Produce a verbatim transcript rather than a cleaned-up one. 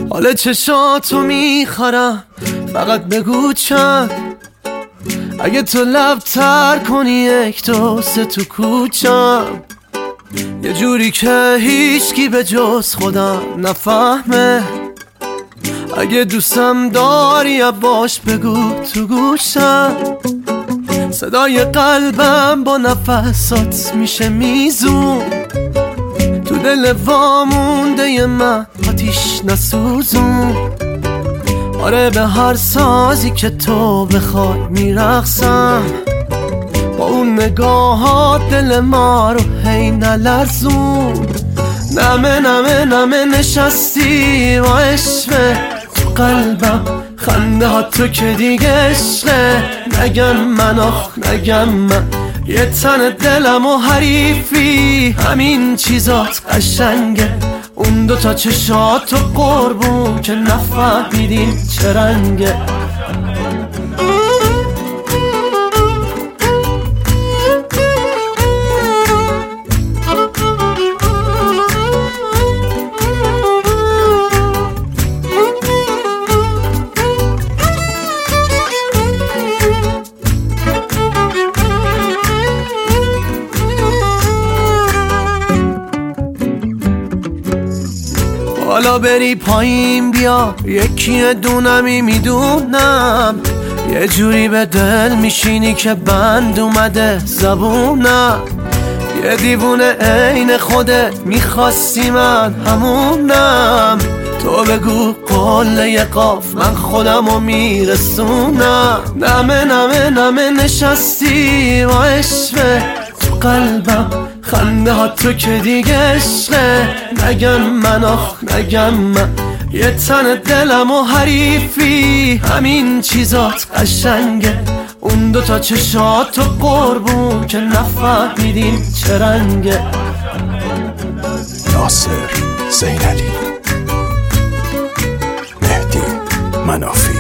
حال چشاتو میخرم، فقط بگو چند. اگه تو لب تر کنی یک دو سه تو کوچم، یه جوری که هیچکی به جز خودم نفهمه. اگه دوستم داری باش بگو تو گوشم، صدای قلبم با نفسات میشه میزون. تو دل وامونده من آتیش نسوزون. آره به هر سازی که تو بخوای میرقصم، با اون نگاهات دل ما رو هی نلرزون. نمه نمه نمه نشستی با عشقه تو قلبم، خنده ها تو که دیگه عشقه. نگم من آخ نگم من، یه تن دلم و حریفی، همین چیزات قشنگه. اون دوتا چشات و قربون که نفهمیدین چه رنگه. حالا بری پایین بیا، یکی دونمی میدونم. یه جوری به دل میشینی که بند اومده زبونم. یه دیوونه عین خودت میخواستی من همونم. تو بگو قله قاف من خودمو میرسونم. نمه نمه نمه نشستی با عشقه تو قلبم، خنده ها تو که دیگه عشقه. نگم من آخ نگم من، یه تن دلم و حریفی، همین چیزات قشنگه. اون دوتا چشات و قربون که نفهمیدین چه رنگه. ناصر زینعلی، مهدی منافی.